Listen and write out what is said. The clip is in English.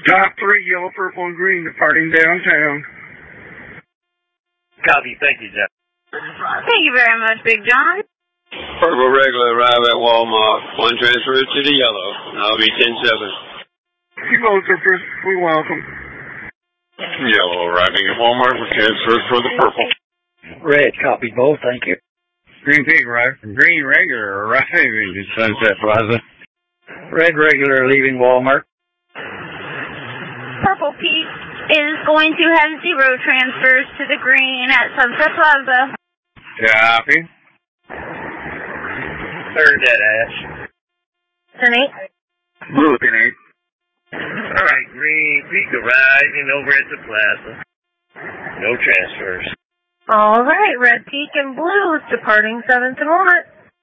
Top 3, yellow, purple, and green, departing downtown. Copy. Thank you, Jeff. Thank you very much, Big John. Purple regular arrive at Walmart. 1 transfer to the yellow. I'll be 10-7. You both are perfectly welcome. Yellow arriving at Walmart with transfers for the purple. Red, copy both, thank you. Green Pig arriving. Green regular arriving at Sunset Plaza. Red regular leaving Walmart. Purple Pete is going to have 0 transfers to the green at Sunset Plaza. Copy. Third at Ash. 10-8. Blue 10-8. All right, Green Peak arriving over at the plaza. No transfers. All right, Red Peak and Blue is departing 7 to 1.